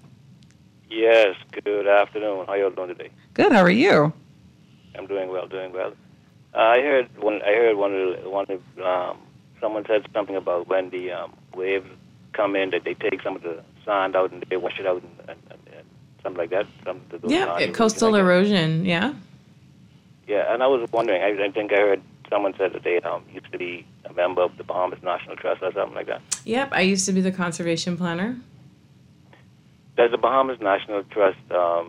Speaker 4: Yes, good afternoon. How y'all doing today?
Speaker 1: Good. How are you?
Speaker 4: I'm doing well. I heard someone said something about when the waves come in that they take some of the sand out and they wash it out and something like that.
Speaker 2: Yeah, coastal erosion. Yeah.
Speaker 4: Yeah, and I was wondering. I think I heard someone said that they used to be a member of the Bahamas National Trust or something like that.
Speaker 2: Yep, I used to be the conservation planner.
Speaker 4: Does the Bahamas National Trust, are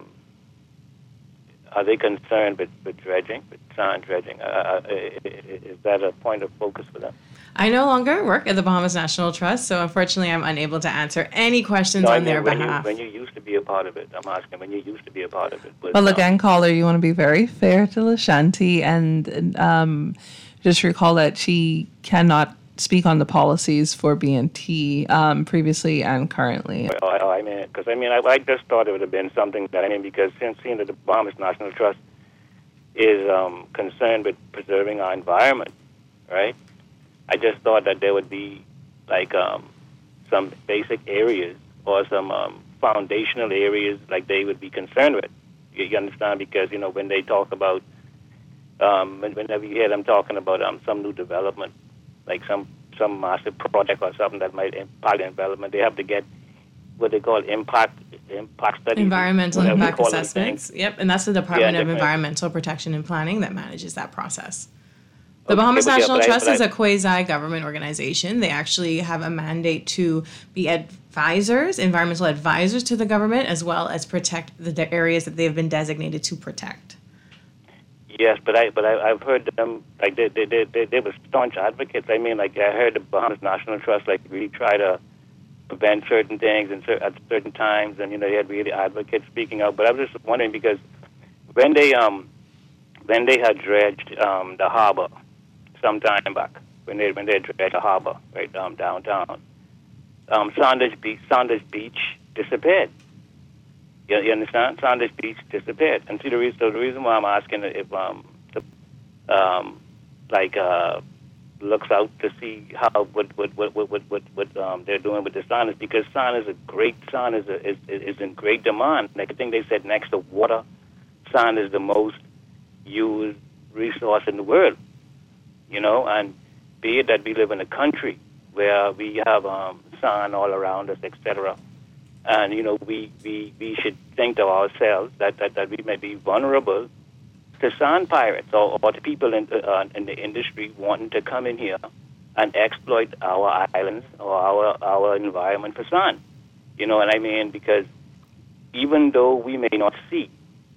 Speaker 4: they concerned with dredging, with sand dredging? Is that a point of focus for them?
Speaker 2: I no longer work at the Bahamas National Trust, so unfortunately I'm unable to answer any questions on their behalf.
Speaker 4: When you used to be a part of it, I'm asking when you used to be a part of it.
Speaker 1: Well, again, caller, you want to be very fair to Lashanti and just recall that she cannot speak on the policies for BNT previously and currently.
Speaker 4: I just thought it would have been something that, because since seeing that the Bahamas National Trust is concerned with preserving our environment, right? I just thought that there would be some basic areas or some foundational areas like they would be concerned with. You understand? Because, when they talk about, whenever you hear them talking about some new development, like some massive project or something that might impact the environment, they have to get what they call impact studies.
Speaker 2: Environmental impact assessments. Yep, and that's the Department of Environmental Protection and Planning that manages that process. The Bahamas National Trust is a quasi-government organization. They actually have a mandate to be advisors, environmental advisors to the government, as well as protect the areas that they have been designated to protect.
Speaker 4: Yes, but I've heard them, they were staunch advocates. I heard the Bahamas National Trust really try to prevent certain things at certain times, and they had really advocates speaking out. But I was just wondering, because when they had dredged the harbor some time back, when they dredged the harbor right downtown, Saunders Beach disappeared. You understand? Saunders Beach disappeared. And see, the reason why I'm asking if looks out to see how what they're doing with the sand is because sand is in great demand. Like I think they said next to water, sand is the most used resource in the world. And be it that we live in a country where we have sand all around us, etc. And we should think to ourselves that we may be vulnerable to sand pirates or to people in the industry wanting to come in here and exploit our islands or our environment for sand. You know what I mean? Because even though we may not see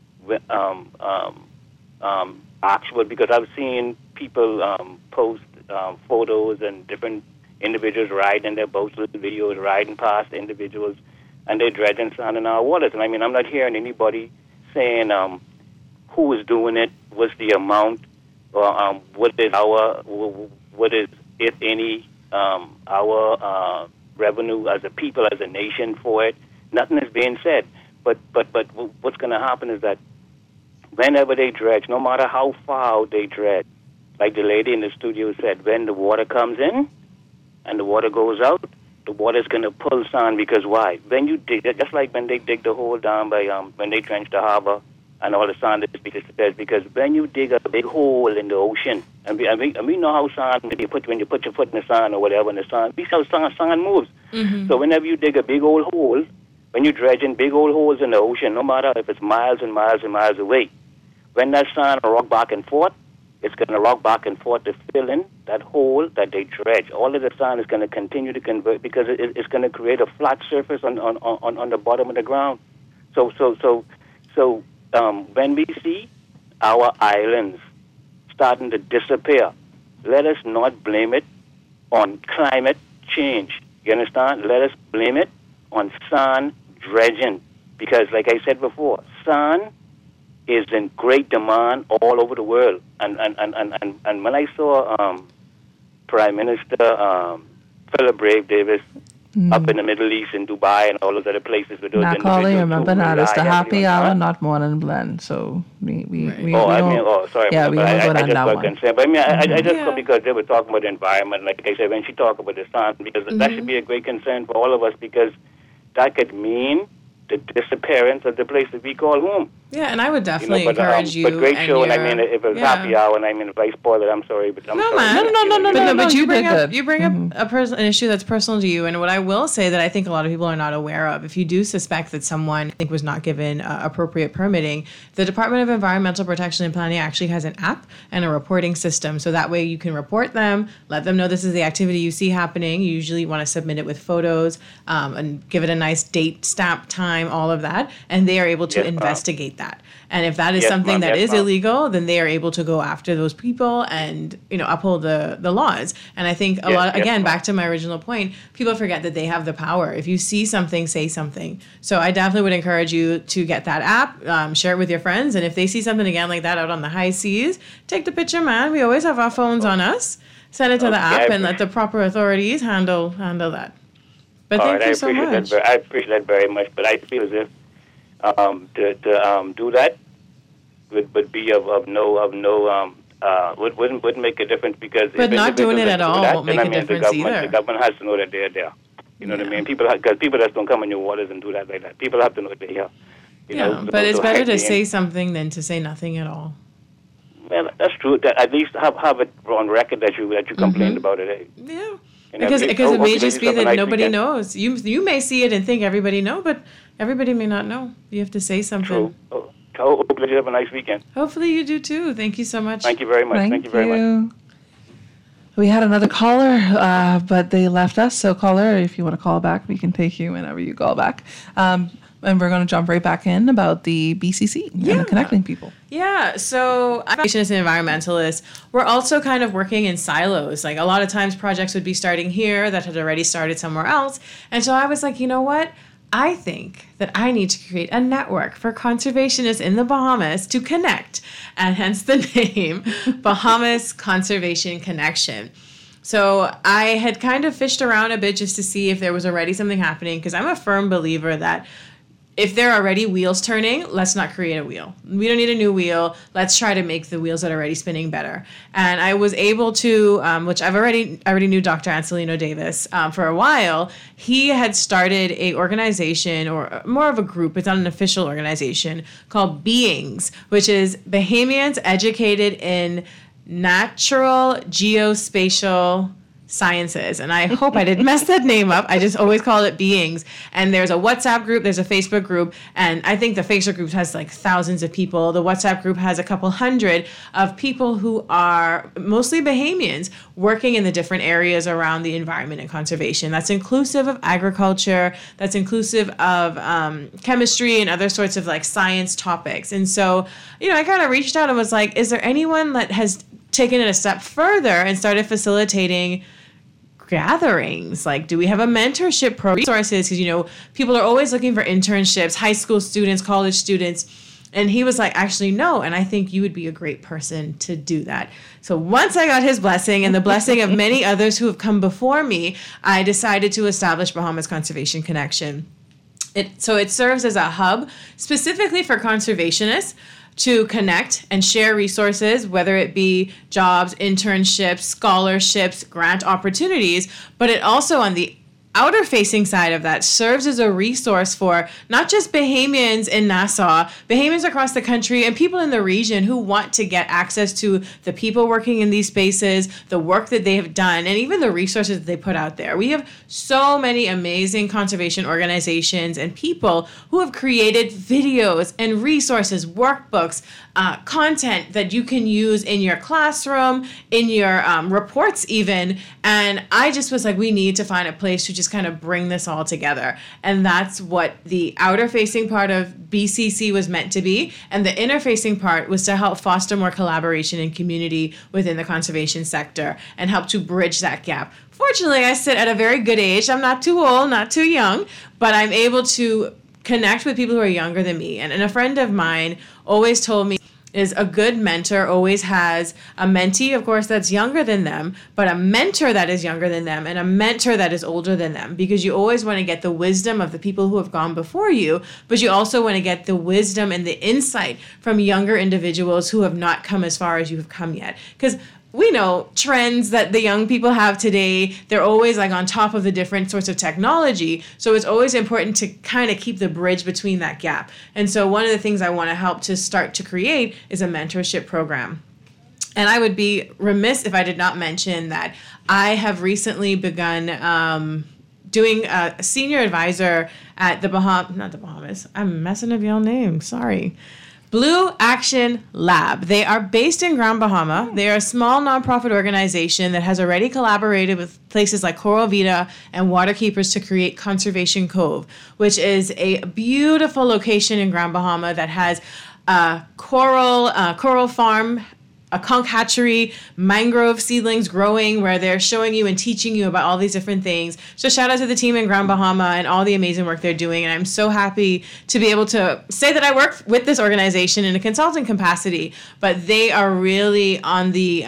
Speaker 4: actual, because I've seen people post photos and different individuals riding their boats, little videos riding past individuals, and they're dredging sand in our waters. And I'm not hearing anybody saying who is doing it, what's the amount, or what is, if any, our revenue as a people, as a nation for it. Nothing is being said. But what's going to happen is that whenever they dredge, no matter how far out they dredge, like the lady in the studio said, when the water comes in and the water goes out, the water's going to pull sand because why? When you dig, just like when they dig the hole down by when they drench the harbor and all the sand disappears, because when you dig a big hole in the ocean, and we know how sand, when you put your foot in the sand or whatever in the sand, we see how sand moves. Mm-hmm. So whenever you dig a big old hole, when you dredge in big old holes in the ocean, no matter if it's miles and miles and miles away, when that sand rock back and forth, it's going to rock back and forth to fill in that hole that they dredge. All of the sand is going to continue to convert because it's going to create a flat surface on the bottom of the ground. So when we see our islands starting to disappear, let us not blame it on climate change. You understand? Let us blame it on sand dredging, because, like I said before, sand is in great demand all over the world. And when I saw Prime Minister Philip Brave Davis up in the Middle East, in Dubai, and all those other places with those individuals.
Speaker 1: Now, remember that it's the happy hour, not morning blend. So we
Speaker 4: sorry.
Speaker 1: Yeah, we won't go down that one.
Speaker 4: Concerned. But I just thought because they were talking about the environment, like I said, when she talked about the sun, because that should be a great concern for all of us, because that could mean the disappearance of the place that we call home.
Speaker 2: Yeah, and I would definitely
Speaker 4: but,
Speaker 2: encourage you.
Speaker 4: But great
Speaker 2: and
Speaker 4: show, and I mean, if it was happy hour, and I mean, if I spoiled it, I'm sorry, but I'm
Speaker 2: no,
Speaker 4: sorry.
Speaker 2: man,
Speaker 1: No,
Speaker 2: But you bring up
Speaker 1: good.
Speaker 2: an issue that's personal to you, and what I will say that I think a lot of people are not aware of. If you do suspect that someone was not given appropriate permitting, the Department of Environmental Protection and Planning actually has an app and a reporting system, so that way you can report them, let them know this is the activity you see happening. You usually want to submit it with photos and give it a nice date, stamp, time, all of that, and they are able to investigate that. And if that is something that is illegal, then they are able to go after those people and, uphold the laws. And I think back to my original point, people forget that they have the power. If you see something, say something. So I definitely would encourage you to get that app, share it with your friends. And if they see something again like that out on the high seas, take the picture, man. We always have our phones on us. Send it to the app and let the proper authorities handle that. But thank you so much.
Speaker 4: I appreciate that very much. But I feel as if to do that would be wouldn't make a difference, because
Speaker 2: but not doing it at all won't make a difference either.
Speaker 4: The government has to know that they're there. You know what I mean? Because people just don't come in your waters and do that like that. People have to know they're here.
Speaker 2: But it's better to say something than to say nothing at all.
Speaker 4: Well, that's true. That at least have it on record that you complained about it.
Speaker 2: Yeah. Because it may just be that nobody knows. You may see it and think everybody know, but everybody may not know. You have to say something.
Speaker 4: True. Hopefully you have a nice weekend.
Speaker 2: Hopefully you do too. Thank you so much.
Speaker 4: Thank you very much. Thank you very much.
Speaker 1: We had another caller, but they left us. So caller, if you want to call back, we can take you whenever you call back. And we're going to jump right back in about the BCC and the connecting people.
Speaker 2: Yeah, so conservationists and environmentalists, we're also kind of working in silos. Like a lot of times projects would be starting here that had already started somewhere else. And so I was like, you know what? I think that I need to create a network for conservationists in the Bahamas to connect, and hence the name Bahamas Conservation Connection. So I had kind of fished around a bit just to see if there was already something happening, because I'm a firm believer that if there are already wheels turning, let's not create a wheel. We don't need a new wheel. Let's try to make the wheels that are already spinning better. And I was able to, which I already knew Dr. Ancelino Davis for a while. He had started a organization, or more of a group. It's not an official organization, called Beings, which is Bahamians educated in natural geospatial sciences. And I hope I didn't mess that name up. I just always call it Beings. And there's a WhatsApp group, there's a Facebook group, and I think the Facebook group has like thousands of people. The WhatsApp group has a couple hundred of people who are mostly Bahamians working in the different areas around the environment and conservation. That's inclusive of agriculture, that's inclusive of chemistry and other sorts of like science topics. And so, I kind of reached out and was like, is there anyone that has taken it a step further and started facilitating gatherings? Like, do we have a mentorship program, resources? Because, people are always looking for internships, high school students, college students. And he was like, actually, no. And I think you would be a great person to do that. So once I got his blessing and the blessing of many others who have come before me, I decided to establish Bahamas Conservation Connection. So it serves as a hub specifically for conservationists to connect and share resources, whether it be jobs, internships, scholarships, grant opportunities, but it also, on the outer-facing side of that, serves as a resource for not just Bahamians in Nassau, Bahamians across the country, and people in the region who want to get access to the people working in these spaces, the work that they have done, and even the resources that they put out there. We have so many amazing conservation organizations and people who have created videos and resources, workbooks, content that you can use in your classroom, in your reports even. And I just was like, we need to find a place to just kind of bring this all together. And that's what the outer-facing part of BCC was meant to be. And the inner-facing part was to help foster more collaboration and community within the conservation sector and help to bridge that gap. Fortunately, I sit at a very good age. I'm not too old, not too young, but I'm able to connect with people who are younger than me. And a friend of mine always told me, is a good mentor always has a mentee, of course, that's younger than them, but a mentor that is younger than them and a mentor that is older than them, because you always want to get the wisdom of the people who have gone before you, but you also want to get the wisdom and the insight from younger individuals who have not come as far as you have come yet. Because we know trends that the young people have today. They're always like on top of the different sorts of technology. So it's always important to kind of keep the bridge between that gap. And so one of the things I want to help to start to create is a mentorship program. And I would be remiss if I did not mention that I have recently begun doing a senior advisor at not the Bahamas. I'm messing up your name. Sorry. Blue Action Lab. They are based in Grand Bahama. They are a small nonprofit organization that has already collaborated with places like Coral Vida and Waterkeepers to create Conservation Cove, which is a beautiful location in Grand Bahama that has a coral farm, a conch hatchery, mangrove seedlings growing where they're showing you and teaching you about all these different things. So shout out to the team in Grand Bahama and all the amazing work they're doing. And I'm so happy to be able to say that I work with this organization in a consulting capacity, but they are really on the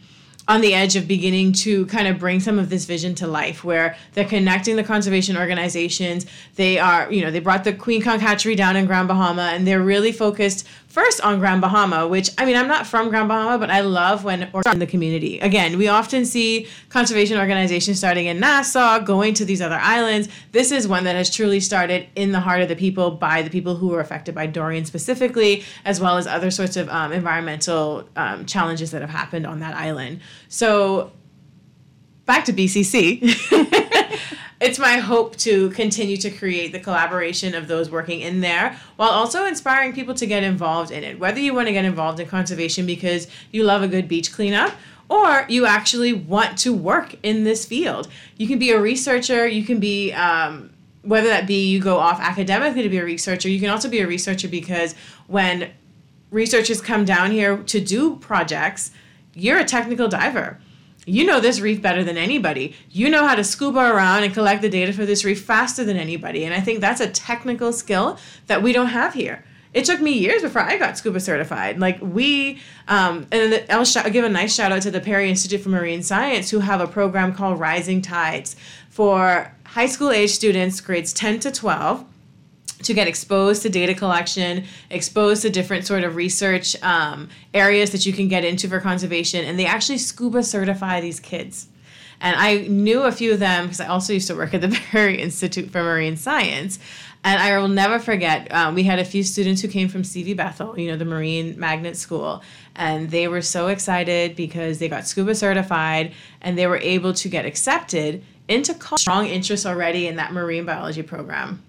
Speaker 2: edge of beginning to kind of bring some of this vision to life, where they're connecting the conservation organizations. They are, they brought the Queen Conch Hatchery down in Grand Bahama, and they're really focused first on Grand Bahama, which, I'm not from Grand Bahama, but I love when we're in the community. Again, we often see conservation organizations starting in Nassau, going to these other islands. This is one that has truly started in the heart of the people, by the people who were affected by Dorian specifically, as well as other sorts of environmental challenges that have happened on that island. So back to BCC. It's my hope to continue to create the collaboration of those working in there, while also inspiring people to get involved in it. Whether you want to get involved in conservation because you love a good beach cleanup, or you actually want to work in this field. You can be a researcher, you can be, whether that be you go off academically to be a researcher, you can also be a researcher because when researchers come down here to do projects, you're a technical diver. You know this reef better than anybody. You know how to scuba around and collect the data for this reef faster than anybody. And I think that's a technical skill that we don't have here. It took me years before I got scuba certified. Like I'll give a nice shout out to the Perry Institute for Marine Science, who have a program called Rising Tides for high school age students, grades 10 to 12, to get exposed to data collection, exposed to different sort of research areas that you can get into for conservation. And they actually scuba certify these kids. And I knew a few of them because I also used to work at the Perry Institute for Marine Science. And I will never forget, we had a few students who came from CV Bethel, the Marine Magnet School. And they were so excited because they got scuba certified and they were able to get accepted into strong interest already in that marine biology program.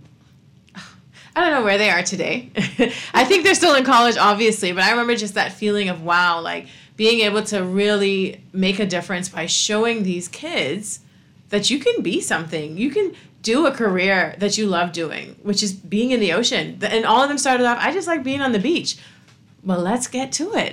Speaker 2: I don't know where they are today. I think they're still in college, obviously, but I remember just that feeling of, wow, like being able to really make a difference by showing these kids that you can be something. You can do a career that you love doing, which is being in the ocean. And all of them started off, I just like being on the beach. Well, let's get to it,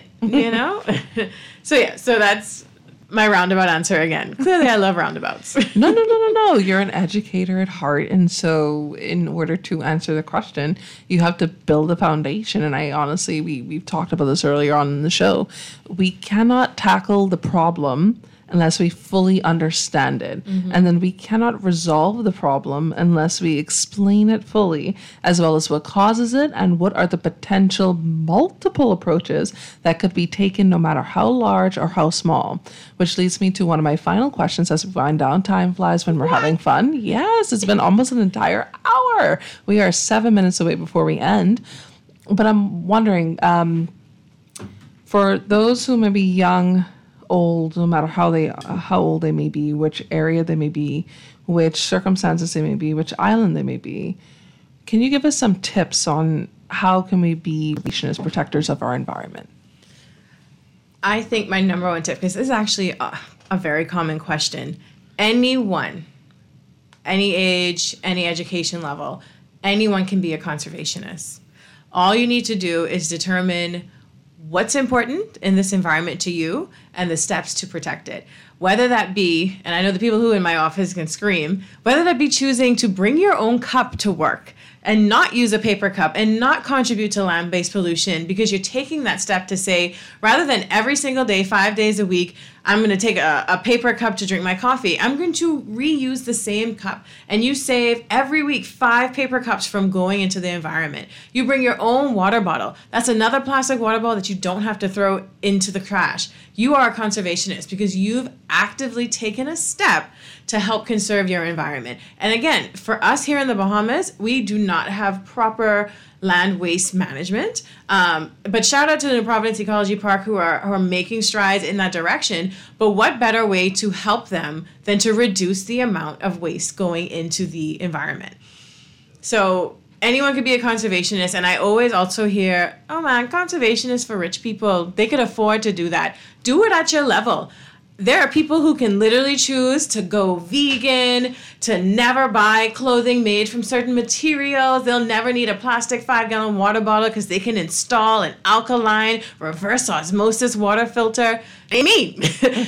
Speaker 2: So that's my roundabout answer again. Clearly, I love roundabouts.
Speaker 1: No. You're an educator at heart. And so in order to answer the question, you have to build a foundation. And I honestly, we've talked about this earlier on in the show. We cannot tackle the problem unless we fully understand it. Mm-hmm. And then we cannot resolve the problem unless we explain it fully, as well as what causes it and what are the potential multiple approaches that could be taken no matter how large or how small. Which leads me to one of my final questions as we wind down. Time flies when we're having fun. Yes, it's been almost an entire hour. We are 7 minutes away before we end. But I'm wondering, for those who may be young, old, no matter how old they may be, which area they may be, which circumstances they may be, which island they may be, can you give us some tips on how can we be as protectors of our environment?
Speaker 2: I think my number one tip, because this is actually a very common question. Anyone, any age, any education level, anyone can be a conservationist. All you need to do is determine what's important in this environment to you and the steps to protect it. Whether that be, and I know the people who in my office can scream, whether that be choosing to bring your own cup to work and not use a paper cup and not contribute to land-based pollution, because you're taking that step to say, rather than every single day, 5 days a week, I'm going to take a paper cup to drink my coffee. I'm going to reuse the same cup. And you save every week 5 paper cups from going into the environment. You bring your own water bottle. That's another plastic water bottle that you don't have to throw into the trash. You are a conservationist because you've actively taken a step to help conserve your environment. And again, for us here in the Bahamas, we do not have proper land waste management. But shout out to the New Providence Ecology Park who are making strides in that direction. But what better way to help them than to reduce the amount of waste going into the environment? So anyone could be a conservationist. And I always also hear, oh man, conservation is for rich people. They could afford to do that. Do it at your level. There are people who can literally choose to go vegan, to never buy clothing made from certain materials. They'll never need a plastic 5-gallon water bottle because they can install an alkaline reverse osmosis water filter. I mean,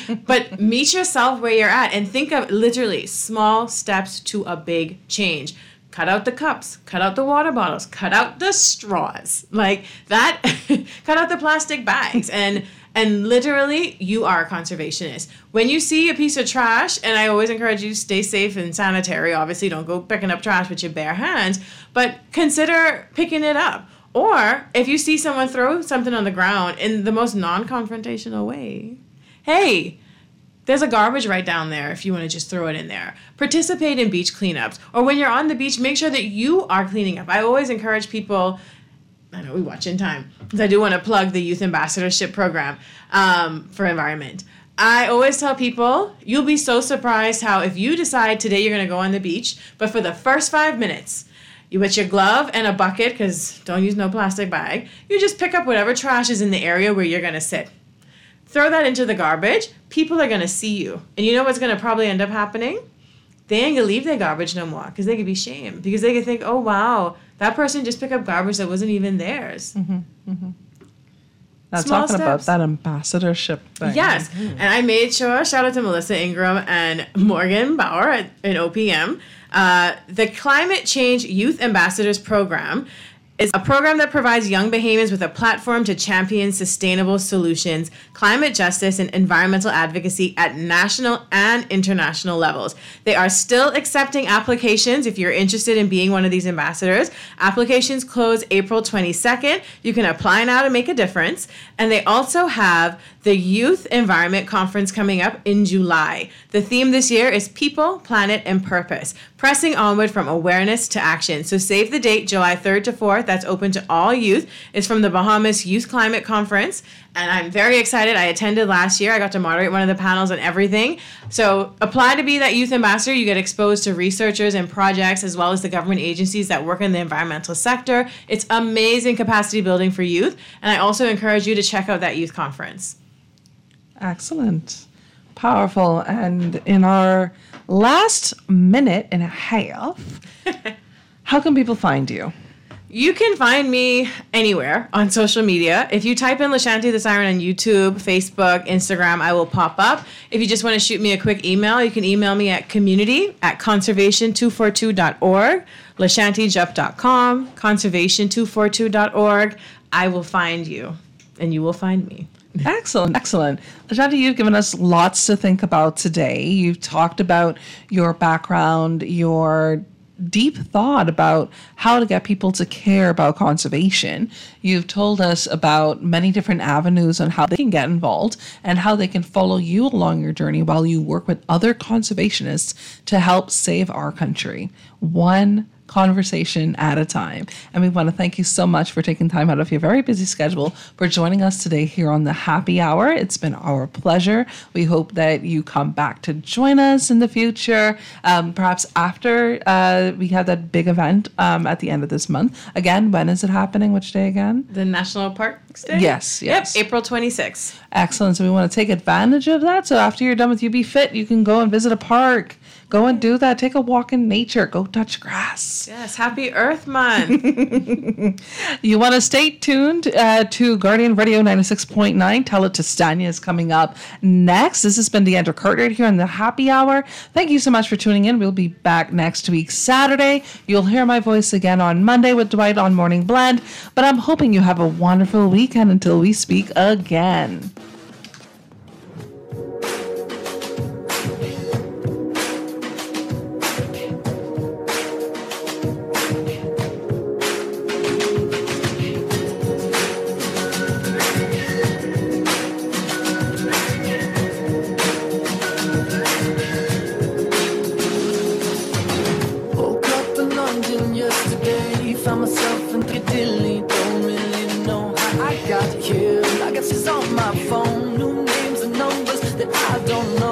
Speaker 2: but meet yourself where you're at and think of literally small steps to a big change. Cut out the cups, cut out the water bottles, cut out the straws, like that, cut out the plastic bags. And literally, you are a conservationist. When you see a piece of trash, and I always encourage you to stay safe and sanitary, obviously don't go picking up trash with your bare hands, but consider picking it up. Or if you see someone throw something on the ground in the most non-confrontational way, hey, there's a garbage right down there if you want to just throw it in there. Participate in beach cleanups. Or when you're on the beach, make sure that you are cleaning up. I always encourage people, I know we watch in time, because I do want to plug the Youth Ambassadorship Program for environment. I always tell people, you'll be so surprised how if you decide today you're going to go on the beach, but for the first 5 minutes, you with your glove and a bucket, because don't use no plastic bag, you just pick up whatever trash is in the area where you're going to sit. Throw that into the garbage. People are going to see you. And you know what's going to probably end up happening? They ain't going to leave their garbage no more because they could be shamed. Because they could think, oh, wow, that person just picked up garbage that wasn't even theirs.
Speaker 1: Mm-hmm, mm-hmm. Now,
Speaker 2: Small
Speaker 1: talking
Speaker 2: steps.
Speaker 1: about that ambassadorship thing.
Speaker 2: Yes. And I made sure, shout out to Melissa Ingram and Morgan Bauer at OPM. The Climate Change Youth Ambassadors Program is a program that provides young Bahamians with a platform to champion sustainable solutions, climate justice, and environmental advocacy at national and international levels. They are still accepting applications if you're interested in being one of these ambassadors. Applications close April 22nd. You can apply now to make a difference. And they also have the Youth Environment Conference coming up in July. The theme this year is People, Planet, and Purpose, pressing onward from awareness to action. So save the date, July 3rd to 4th. That's open to all youth. It's from the Bahamas Youth Climate Conference. And I'm very excited. I attended last year. I got to moderate one of the panels and everything. So apply to be that youth ambassador. You get exposed to researchers and projects as well as the government agencies that work in the environmental sector. It's amazing capacity building for youth. And I also encourage you to check out that youth conference.
Speaker 1: Excellent. Powerful. And in our last minute and a half, how can people find you?
Speaker 2: You can find me anywhere on social media. If you type in Lashanti the Siren on YouTube, Facebook, Instagram, I will pop up. If you just want to shoot me a quick email, you can email me at community@conservation242.org, lashantijup.com, conservation242.org. I will find you, and you will find me.
Speaker 1: Excellent, excellent. Lashanti, you've given us lots to think about today. You've talked about your background, your deep thought about how to get people to care about conservation. You've told us about many different avenues on how they can get involved and how they can follow you along your journey while you work with other conservationists to help save our country. One conversation at a time. And we want to thank you so much for taking time out of your very busy schedule for joining us today here on the Happy Hour. It's been our pleasure. We hope that you come back to join us in the future, perhaps after we have that big event at the end of this month. Again, when is it happening? Which day again?
Speaker 2: The National Parks Day?
Speaker 1: Yes.
Speaker 2: Yep, April 26th.
Speaker 1: Excellent. So we want to take advantage of that. So after you're done with You Be Fit, you can go and visit a park. Go and do that. Take a walk in nature. Go touch grass.
Speaker 2: Yes, Happy Earth Month.
Speaker 1: You want to stay tuned to Guardian Radio 96.9. Tell It to Stanya is coming up next. This has been Deandra Cartwright here on the Happy Hour. Thank you so much for tuning in. We'll be back next week, Saturday. You'll hear my voice again on Monday with Dwight on Morning Blend. But I'm hoping you have a wonderful weekend until we speak again.
Speaker 5: myself in Piccadilly. Don't really know how I got here. I guess it's on my phone. New names and numbers that I don't know.